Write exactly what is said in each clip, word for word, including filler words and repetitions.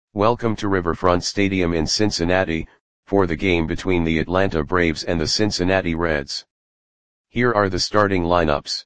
Welcome to Riverfront Stadium in Cincinnati, for the game between the Atlanta Braves and the Cincinnati Reds. Here are the starting lineups.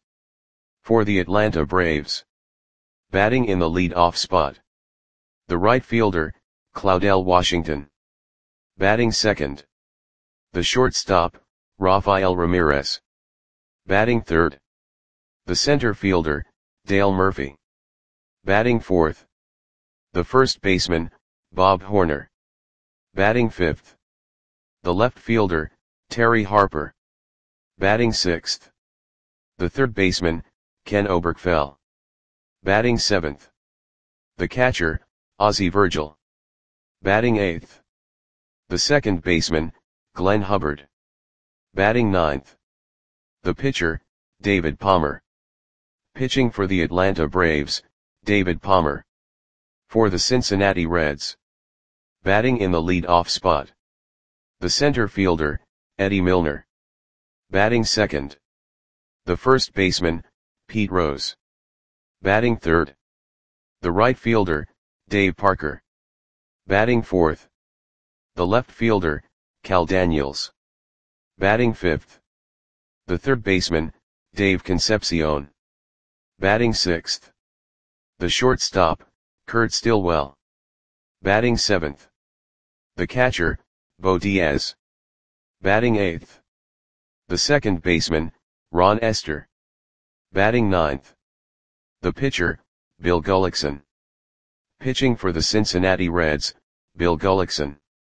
For the Atlanta Braves. Batting in the lead-off spot. The right fielder, Claudell Washington. Batting second. The shortstop, Rafael Ramirez. Batting third. The center fielder, Dale Murphy. Batting fourth. The first baseman, Bob Horner. Batting fifth. The left fielder, Terry Harper. Batting sixth. The third baseman, Ken Oberkfell. Batting seventh. The catcher, Ozzie Virgil. Batting eighth. The second baseman, Glenn Hubbard. Batting ninth. The pitcher, David Palmer. Pitching for the Atlanta Braves, David Palmer. For the Cincinnati Reds. Batting in the lead-off spot. The center fielder, Eddie Milner. Batting second. The first baseman, Pete Rose. Batting third. The right fielder, Dave Parker. Batting fourth. The left fielder, Cal Daniels. Batting fifth. The third baseman, Dave Concepcion. Batting sixth. The shortstop, Kurt Stillwell. Batting seventh. The catcher, Bo Diaz. Batting eighth. The second baseman, Ron Esther. Batting ninth. The pitcher, Bill Gullickson. Pitching for the Cincinnati Reds, Bill Gullickson.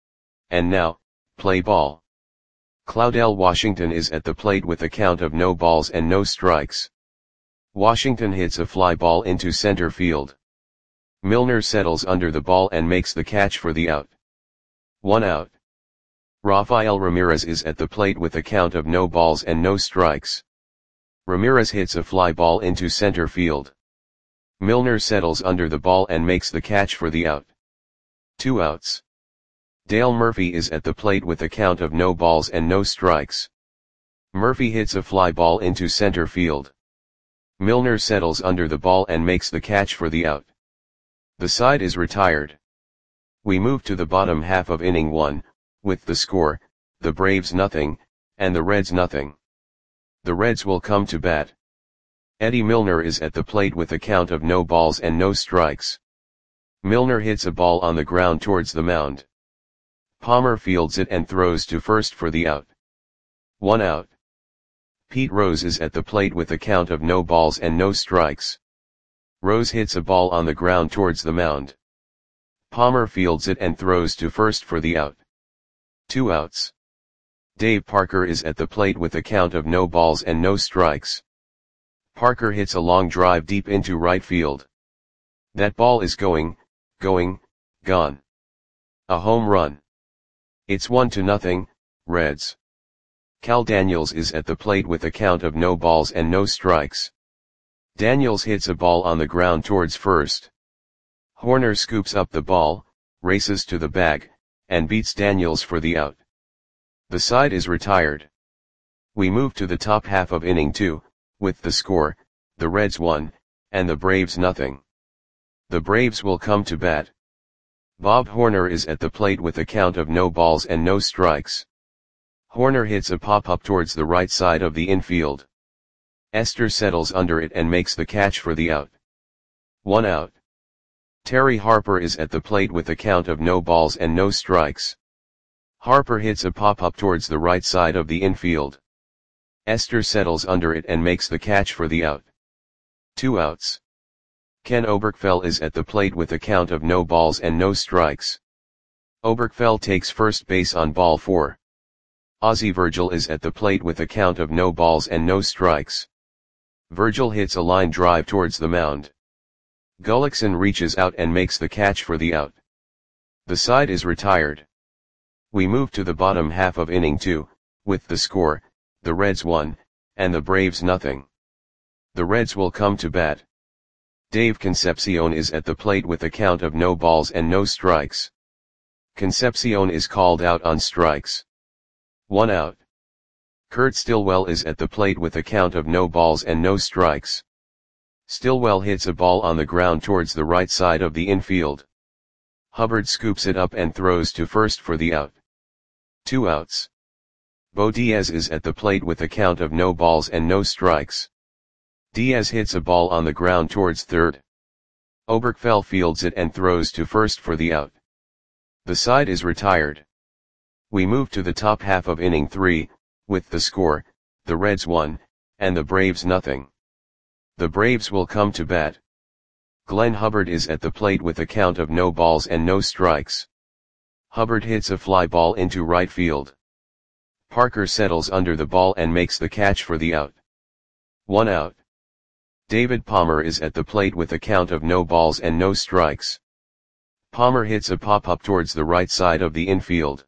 And now, play ball. Claudell Washington is at the plate with a count of no balls and no strikes. Washington hits a fly ball into center field. Milner settles under the ball and makes the catch for the out. One out. Rafael Ramirez is at the plate with a count of no balls and no strikes. Ramirez hits a fly ball into center field. Milner settles under the ball and makes the catch for the out. Two outs. Dale Murphy is at the plate with a count of no balls and no strikes. Murphy hits a fly ball into center field. Milner settles under the ball and makes the catch for the out. The side is retired. We move to the bottom half of inning one, with the score, the Braves nothing, and the Reds nothing. The Reds will come to bat. Eddie Milner is at the plate with a count of no balls and no strikes. Milner hits a ball on the ground towards the mound. Palmer fields it and throws to first for the out. One out. Pete Rose is at the plate with a count of no balls and no strikes. Rose hits a ball on the ground towards the mound. Palmer fields it and throws to first for the out. Two outs. Dave Parker is at the plate with a count of no balls and no strikes. Parker hits a long drive deep into right field. That ball is going, going, gone. A home run. It's one to nothing, Reds. Cal Daniels is at the plate with a count of no balls and no strikes. Daniels hits a ball on the ground towards first. Horner scoops up the ball, races to the bag, and beats Daniels for the out. The side is retired. We move to the top half of inning two, with the score, the Reds one, and the Braves nothing. The Braves will come to bat. Bob Horner is at the plate with a count of no balls and no strikes. Horner hits a pop-up towards the right side of the infield. Esther settles under it and makes the catch for the out. One out. Terry Harper is at the plate with a count of no balls and no strikes. Harper hits a pop-up towards the right side of the infield. Esther settles under it and makes the catch for the out. Two outs. Ken Oberkfell is at the plate with a count of no balls and no strikes. Oberkfell takes first base on ball four. Ozzie Virgil is at the plate with a count of no balls and no strikes. Virgil hits a line drive towards the mound. Gullickson reaches out and makes the catch for the out. The side is retired. We move to the bottom half of inning two, with the score, the Reds one, and the Braves nothing. The Reds will come to bat. Dave Concepcion is at the plate with a count of no balls and no strikes. Concepcion is called out on strikes. One out. Kurt Stillwell is at the plate with a count of no balls and no strikes. Stillwell hits a ball on the ground towards the right side of the infield. Hubbard scoops it up and throws to first for the out. Two outs. Bo Diaz is at the plate with a count of no balls and no strikes. Diaz hits a ball on the ground towards third. Oberkfell fields it and throws to first for the out. The side is retired. We move to the top half of inning three, with the score, the Reds one, and the Braves nothing. The Braves will come to bat. Glenn Hubbard is at the plate with a count of no balls and no strikes. Hubbard hits a fly ball into right field. Parker settles under the ball and makes the catch for the out. One out. David Palmer is at the plate with a count of no balls and no strikes. Palmer hits a pop-up towards the right side of the infield.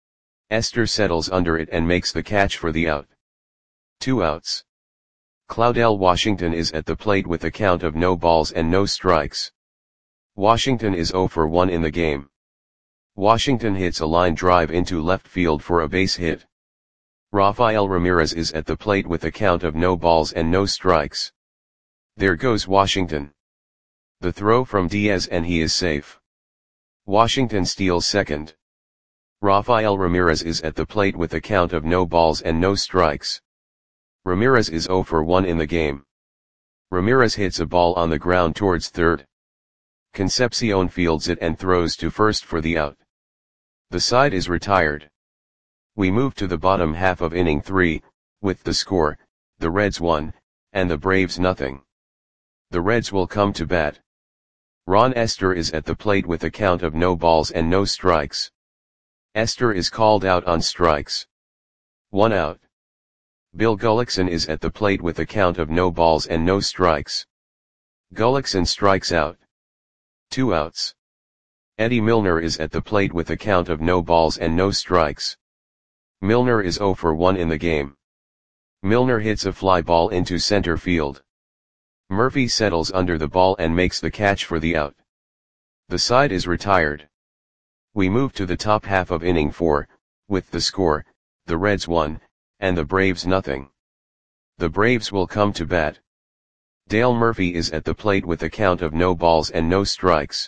Esther settles under it and makes the catch for the out. Two outs. Claudell Washington is at the plate with a count of no balls and no strikes. Washington is zero for one in the game. Washington hits a line drive into left field for a base hit. Rafael Ramirez is at the plate with a count of no balls and no strikes. There goes Washington. The throw from Diaz and he is safe. Washington steals second. Rafael Ramirez is at the plate with a count of no balls and no strikes. Ramirez is zero for one in the game. Ramirez hits a ball on the ground towards third. Concepcion fields it and throws to first for the out. The side is retired. We move to the bottom half of inning three, with the score, the Reds one, and the Braves nothing. The Reds will come to bat. Ron Esther is at the plate with a count of no balls and no strikes. Esther is called out on strikes. One out. Bill Gullickson is at the plate with a count of no balls and no strikes. Gullickson strikes out. Two outs. Eddie Milner is at the plate with a count of no balls and no strikes. Milner is zero for one in the game. Milner hits a fly ball into center field. Murphy settles under the ball and makes the catch for the out. The side is retired. We move to the top half of inning four, with the score, the Reds one, and the Braves nothing. The Braves will come to bat. Dale Murphy is at the plate with a count of no balls and no strikes.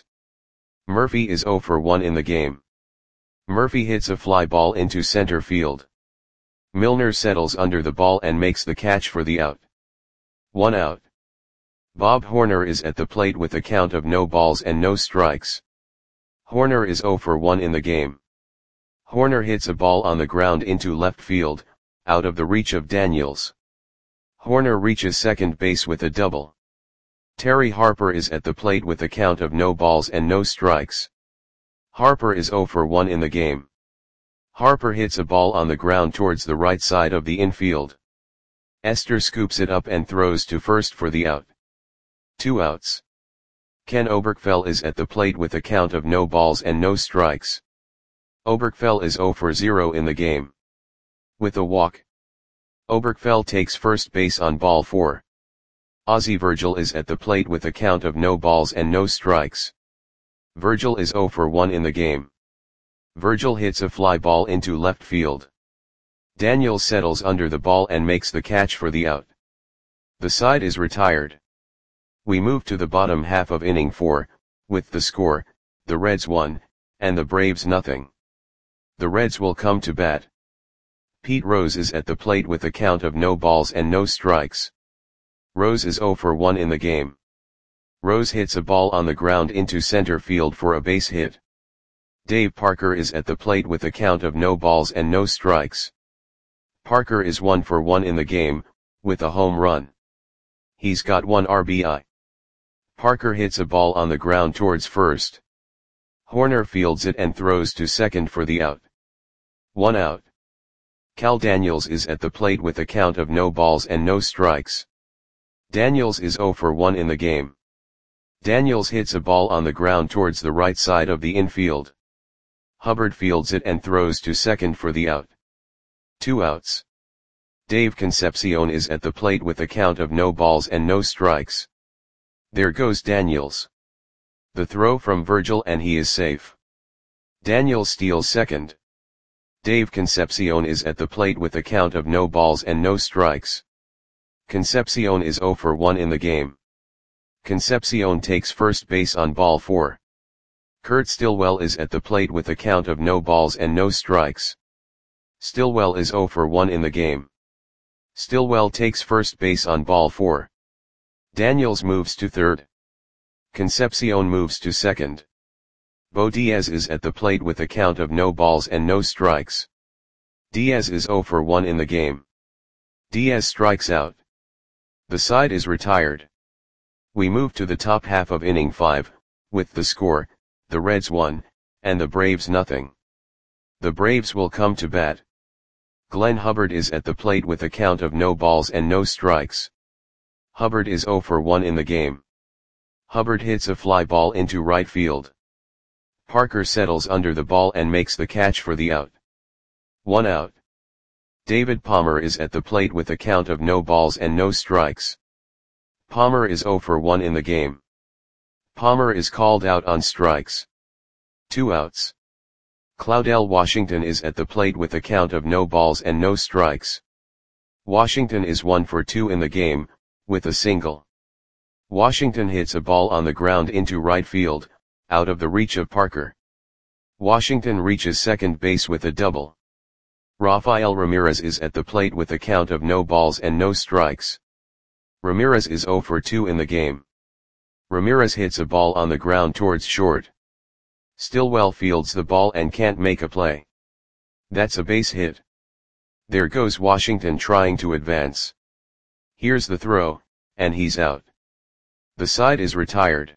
Murphy is zero for one in the game. Murphy hits a fly ball into center field. Milner settles under the ball and makes the catch for the out. One out. Bob Horner is at the plate with a count of no balls and no strikes. Horner is zero for one in the game. Horner hits a ball on the ground into left field, out of the reach of Daniels. Horner reaches second base with a double. Terry Harper is at the plate with a count of no balls and no strikes. Harper is zero for one in the game. Harper hits a ball on the ground towards the right side of the infield. Esther scoops it up and throws to first for the out. Two outs. Ken Oberkfell is at the plate with a count of no balls and no strikes. Oberkfell is zero for zero in the game. With a walk. Oberkfell takes first base on ball four. Ozzie Virgil is at the plate with a count of no balls and no strikes. Virgil is zero for one in the game. Virgil hits a fly ball into left field. Daniels settles under the ball and makes the catch for the out. The side is retired. We move to the bottom half of inning four, with the score, the Reds one, and the Braves nothing. The Reds will come to bat. Pete Rose is at the plate with a count of no balls and no strikes. Rose is zero for one in the game. Rose hits a ball on the ground into center field for a base hit. Dave Parker is at the plate with a count of no balls and no strikes. Parker is one for one in the game, with a home run. He's got one R B I. Parker hits a ball on the ground towards first. Horner fields it and throws to second for the out. One out. Cal Daniels is at the plate with a count of no balls and no strikes. Daniels is zero for one in the game. Daniels hits a ball on the ground towards the right side of the infield. Hubbard fields it and throws to second for the out. Two outs. Dave Concepcion is at the plate with a count of no balls and no strikes. There goes Daniels. The throw from Virgil and he is safe. Daniels steals second. Dave Concepcion is at the plate with a count of no balls and no strikes. Concepcion is zero for one in the game. Concepcion takes first base on ball four. Kurt Stillwell is at the plate with a count of no balls and no strikes. Stillwell is zero for one in the game. Stillwell takes first base on ball four. Daniels moves to third. Concepcion moves to second. Bo Diaz is at the plate with a count of no balls and no strikes. Diaz is zero for one in the game. Diaz strikes out. The side is retired. We move to the top half of inning five, with the score, the Reds one, and the Braves nothing. The Braves will come to bat. Glenn Hubbard is at the plate with a count of no balls and no strikes. Hubbard is zero for one in the game. Hubbard hits a fly ball into right field. Parker settles under the ball and makes the catch for the out. One out. David Palmer is at the plate with a count of no balls and no strikes. Palmer is zero for one in the game. Palmer is called out on strikes. Two outs. Claudell Washington is at the plate with a count of no balls and no strikes. Washington is one for two in the game, with a single. Washington hits a ball on the ground into right field, out of the reach of Parker. Washington reaches second base with a double. Rafael Ramirez is at the plate with a count of no balls and no strikes. Ramirez is zero for two in the game. Ramirez hits a ball on the ground towards short. Stillwell fields the ball and can't make a play. That's a base hit. There goes Washington trying to advance. Here's the throw, and he's out. The side is retired.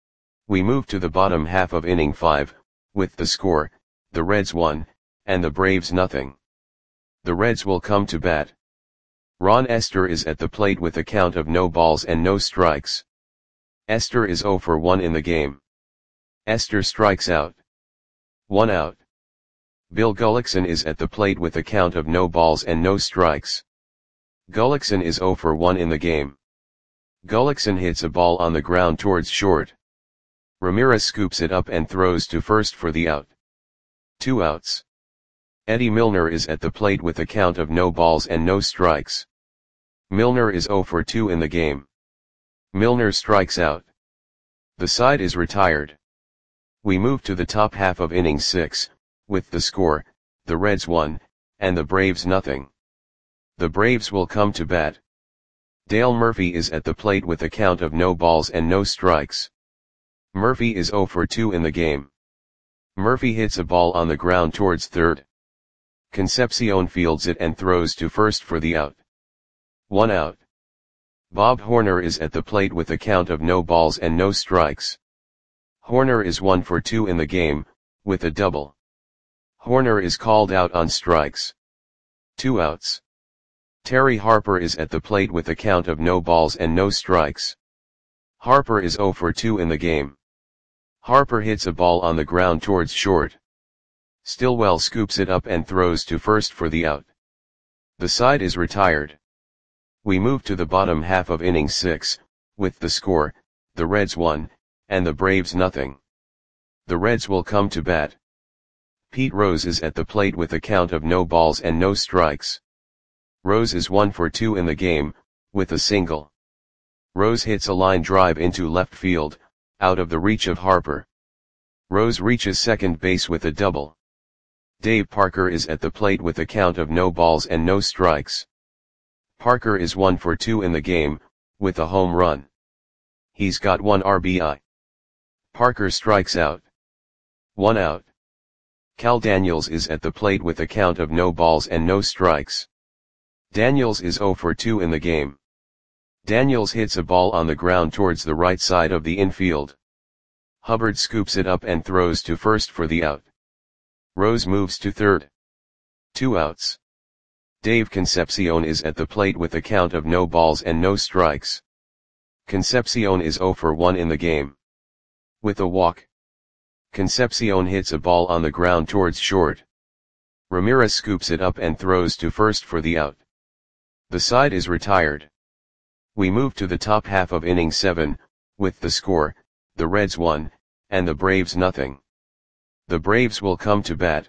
We move to the bottom half of inning five, with the score, the Reds one, and the Braves nothing. The Reds will come to bat. Ron Esther is at the plate with a count of no balls and no strikes. Esther is zero for one in the game. Esther strikes out. One out. Bill Gullickson is at the plate with a count of no balls and no strikes. Gullickson is zero for one in the game. Gullickson hits a ball on the ground towards short. Ramirez scoops it up and throws to first for the out. Two outs. Eddie Milner is at the plate with a count of no balls and no strikes. Milner is zero for two in the game. Milner strikes out. The side is retired. We move to the top half of inning six, with the score, the Reds one, and the Braves nothing. The Braves will come to bat. Dale Murphy is at the plate with a count of no balls and no strikes. Murphy is zero for two in the game. Murphy hits a ball on the ground towards third. Concepcion fields it and throws to first for the out. One out. Bob Horner is at the plate with a count of no balls and no strikes. Horner is one for two in the game, with a double. Horner is called out on strikes. Two outs. Terry Harper is at the plate with a count of no balls and no strikes. Harper is zero for two in the game. Harper hits a ball on the ground towards short. Stillwell scoops it up and throws to first for the out. The side is retired. We move to the bottom half of inning six, with the score, the Reds one, and the Braves nothing. The Reds will come to bat. Pete Rose is at the plate with a count of no balls and no strikes. Rose is one for two in the game, with a single. Rose hits a line drive into left field, out of the reach of Harper. Rose reaches second base with a double. Dave Parker is at the plate with a count of no balls and no strikes. Parker is one for two in the game, with a home run. He's got one R B I. Parker strikes out. One out. Cal Daniels is at the plate with a count of no balls and no strikes. Daniels is zero for two in the game. Daniels hits a ball on the ground towards the right side of the infield. Hubbard scoops it up and throws to first for the out. Rose moves to third. Two outs. Dave Concepcion is at the plate with a count of no balls and no strikes. Concepcion is zero for one in the game. With a walk. Concepcion hits a ball on the ground towards short. Ramirez scoops it up and throws to first for the out. The side is retired. We move to the top half of inning seven, with the score, the Reds one, and the Braves nothing. The Braves will come to bat.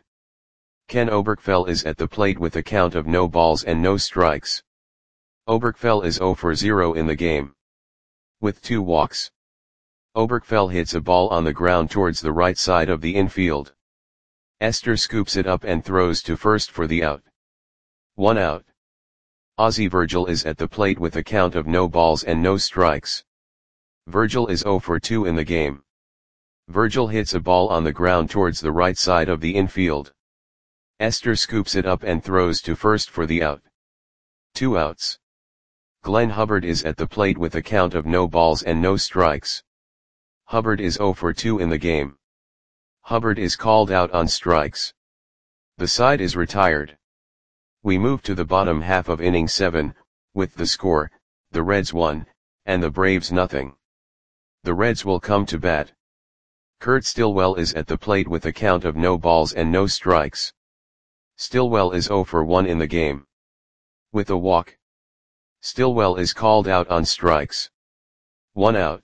Ken Oberkfell is at the plate with a count of no balls and no strikes. Oberkfell is zero for zero in the game. With two walks. Oberkfell hits a ball on the ground towards the right side of the infield. Esther scoops it up and throws to first for the out. One out. Ozzy Virgil is at the plate with a count of no balls and no strikes. Virgil is zero for two in the game. Virgil hits a ball on the ground towards the right side of the infield. Esther scoops it up and throws to first for the out. Two outs. Glenn Hubbard is at the plate with a count of no balls and no strikes. Hubbard is zero for two in the game. Hubbard is called out on strikes. The side is retired. We move to the bottom half of inning seven, with the score, the Reds one, and the Braves nothing. The Reds will come to bat. Kurt Stillwell is at the plate with a count of no balls and no strikes. Stillwell is zero for one in the game. With a walk. Stillwell is called out on strikes. One out.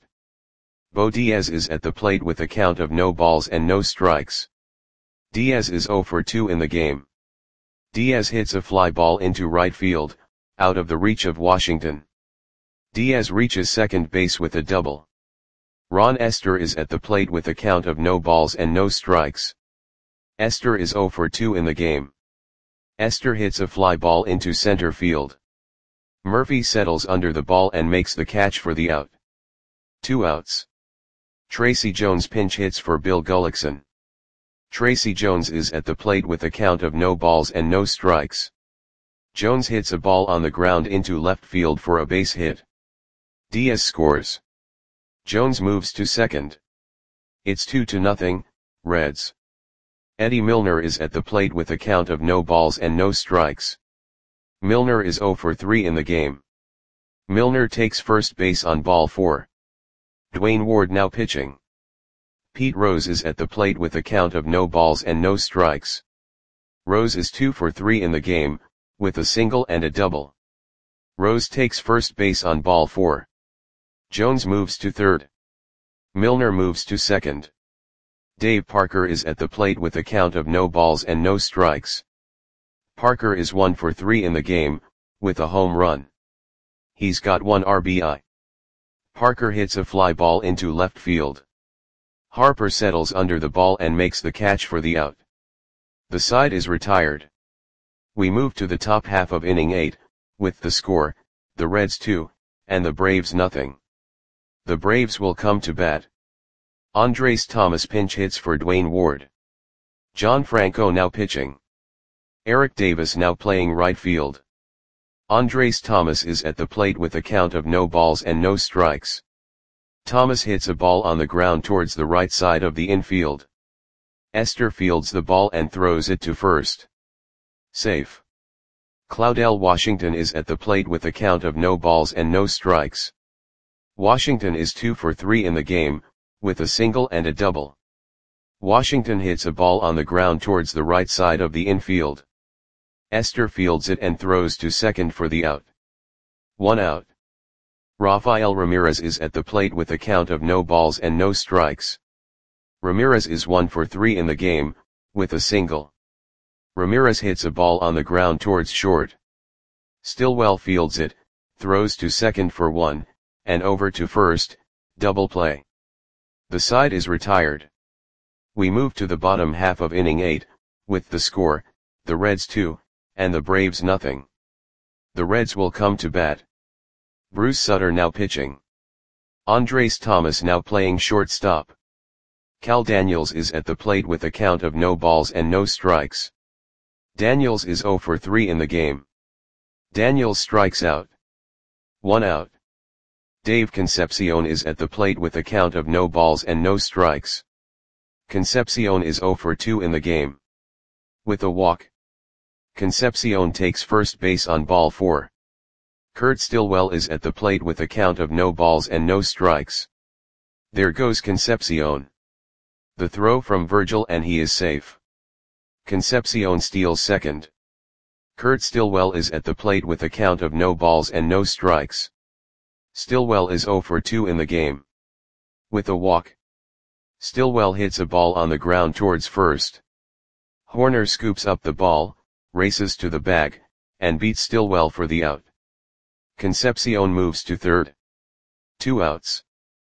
Bo Diaz is at the plate with a count of no balls and no strikes. Diaz is zero for two in the game. Diaz hits a fly ball into right field, out of the reach of Washington. Diaz reaches second base with a double. Ron Esther is at the plate with a count of no balls and no strikes. Esther is zero for two in the game. Esther hits a fly ball into center field. Murphy settles under the ball and makes the catch for the out. Two outs. Tracy Jones pinch hits for Bill Gullickson. Tracy Jones is at the plate with a count of no balls and no strikes. Jones hits a ball on the ground into left field for a base hit. Diaz scores. Jones moves to second. It's two to nothing, Reds. Eddie Milner is at the plate with a count of no balls and no strikes. Milner is zero for three in the game. Milner takes first base on ball four. Dwayne Ward now pitching. Pete Rose is at the plate with a count of no balls and no strikes. Rose is two for three in the game, with a single and a double. Rose takes first base on ball four. Jones moves to third. Milner moves to second. Dave Parker is at the plate with a count of no balls and no strikes. Parker is one for three in the game, with a home run. He's got one R B I. Parker hits a fly ball into left field. Harper settles under the ball and makes the catch for the out. The side is retired. We move to the top half of inning eight, with the score, the Reds two, and the Braves nothing. The Braves will come to bat. Andres Thomas pinch hits for Dwayne Ward. John Franco now pitching. Eric Davis now playing right field. Andres Thomas is at the plate with a count of no balls and no strikes. Thomas hits a ball on the ground towards the right side of the infield. Esther fields the ball and throws it to first. Safe. Claudel Washington is at the plate with a count of no balls and no strikes. Washington is two for three in the game, with a single and a double. Washington hits a ball on the ground towards the right side of the infield. Esther fields it and throws to second for the out. One out. Rafael Ramirez is at the plate with a count of no balls and no strikes. Ramirez is one for three in the game, with a single. Ramirez hits a ball on the ground towards short. Stillwell fields it, throws to second for one, and over to first, double play. The side is retired. We move to the bottom half of inning eight, with the score, the Reds two, and the Braves nothing. The Reds will come to bat. Bruce Sutter now pitching. Andres Thomas now playing shortstop. Cal Daniels is at the plate with a count of no balls and no strikes. Daniels is zero for three in the game. Daniels strikes out. One out. Dave Concepcion is at the plate with a count of no balls and no strikes. Concepcion is zero for two in the game. With a walk. Concepcion takes first base on ball four. Kurt Stillwell is at the plate with a count of no balls and no strikes. There goes Concepcion. The throw from Virgil and he is safe. Concepcion steals second. Kurt Stillwell is at the plate with a count of no balls and no strikes. Stillwell is zero for two in the game. With a walk. Stillwell hits a ball on the ground towards first. Horner scoops up the ball, races to the bag, and beats Stillwell for the out. Concepcion moves to third. Two outs.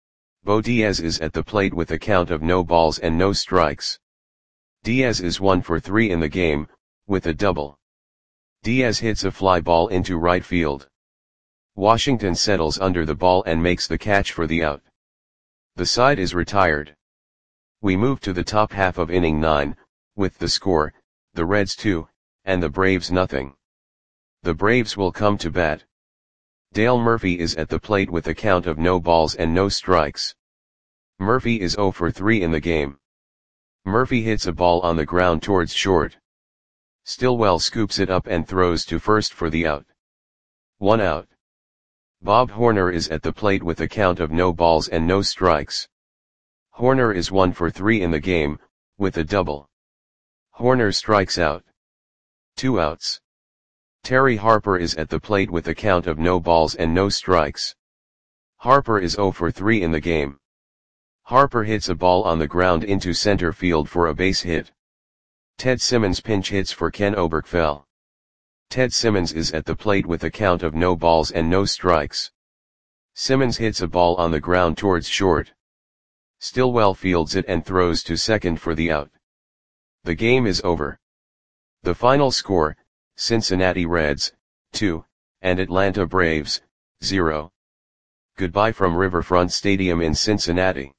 Bo Diaz is at the plate with a count of no balls and no strikes. Diaz is one for three in the game, with a double. Diaz hits a fly ball into right field. Washington settles under the ball and makes the catch for the out. The side is retired. We move to the top half of inning nine, with the score, the Reds two, and the Braves nothing. The Braves will come to bat. Dale Murphy is at the plate with a count of no balls and no strikes. Murphy is zero for three in the game. Murphy hits a ball on the ground towards short. Stillwell scoops it up and throws to first for the out. One out. Bob Horner is at the plate with a count of no balls and no strikes. Horner is one for three in the game, with a double. Horner strikes out. Two outs. Terry Harper is at the plate with a count of no balls and no strikes. Harper is zero for three in the game. Harper hits a ball on the ground into center field for a base hit. Ted Simmons pinch hits for Ken Oberkfell. Ted Simmons is at the plate with a count of no balls and no strikes. Simmons hits a ball on the ground towards short. Stillwell fields it and throws to second for the out. The game is over. The final score, Cincinnati Reds, two, and Atlanta Braves, zero. Goodbye from Riverfront Stadium in Cincinnati.